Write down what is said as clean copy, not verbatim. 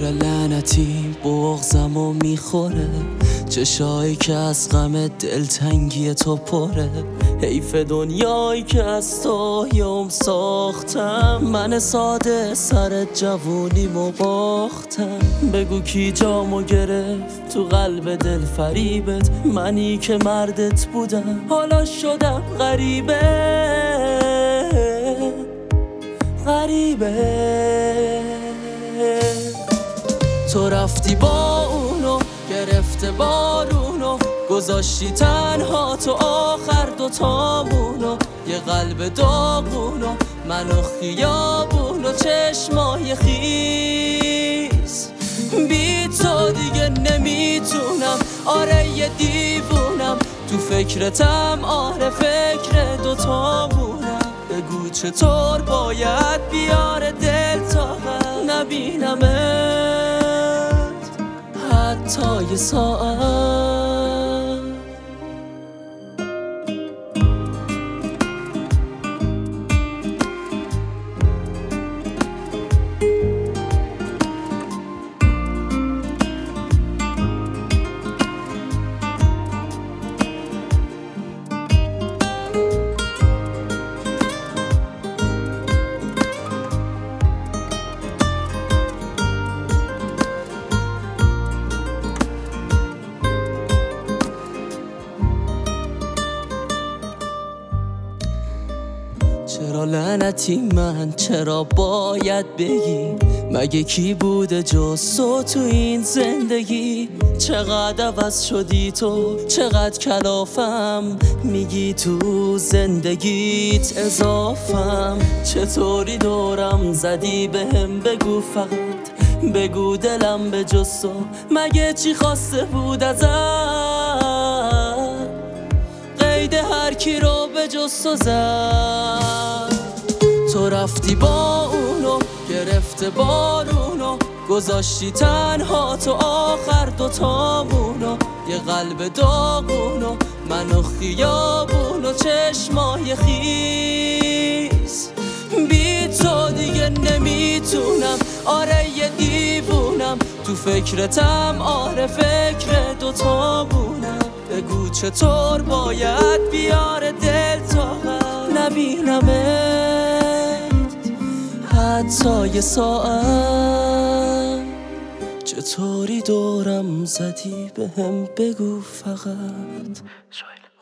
چرا لعنتی بغضم و میخوره، چشایی که از غم دلتنگی تو پره. حیف دنیایی که از تو یوم ساختم، من ساده سر جوونیمو باختم. بگو کی جامو گرفت تو قلب دل فریبت، منی که مردت بودم حالا شدم غریبه. تو رفتی با اونو گرفته بارونو، گذاشتی تنها تو آخر دوتامونو. یه قلب داغونو منو خیابونو، چشمای خیس. بی تو دیگه نمیتونم، آره یه دیوونم تو فکرتم، آره فکر دوتامونم. بگو چطور باید بیاره دل تا نبینمت حتی یه ساعت. چرا لعنتی من، چرا باید بگی؟ مگه کی بوده جز تو تو این زندگی؟ چقدر عوض شدی تو، چقدر کلافم، میگی تو زندگیت اضافم. چطوری دورم زدی بهم بگو فقط، بگو دلم به جز تو مگه چی خواسته بود ازم؟ قید هر کی رو به جز تو زد. تو رفتی با اونو گرفته بارونو، گذاشتی تنها تو آخر دوتامونو. یه قلب داغونو منو خیابونو، چشمای خیس. بی تو دیگه نمیتونم، آره یه دیوونم تو فکرتم، آره فکر دوتامونم. بگو چطور باید بیاره دل تا نبینمت حتی یه ساعت. چطوری دورم زدی بهم بگو فقط.